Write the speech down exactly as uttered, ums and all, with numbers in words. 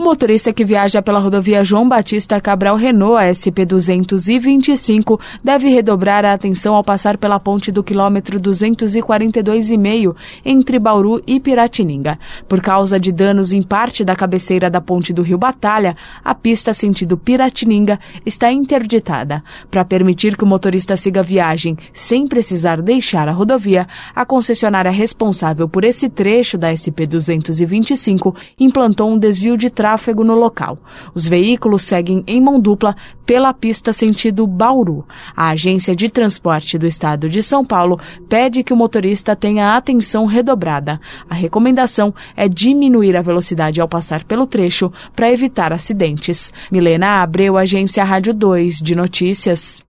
motorista que viaja pela rodovia João Batista Cabral Renault, a S P duzentos e vinte e cinco, deve redobrar a atenção ao passar pela ponte do quilômetro duzentos e quarenta e dois e meio, entre Bauru e Piratininga. Por causa de danos em parte da cabeceira da ponte do Rio Batalha, a pista sentido Piratininga está interditada. Para permitir que o motorista siga a viagem sem precisar deixar a rodovia, a concessionária responsável por esse trecho da S P duzentos e vinte e cinco implantou um desvio de tráfego no local. Os veículos seguem em mão dupla pela pista sentido Bauru. A Agência de Transporte do Estado de São Paulo pede que o motorista tenha a atenção redobrada. A recomendação é diminuir a velocidade ao passar pelo trecho para evitar acidentes. Milena Abreu, Agência Rádio dois de Notícias.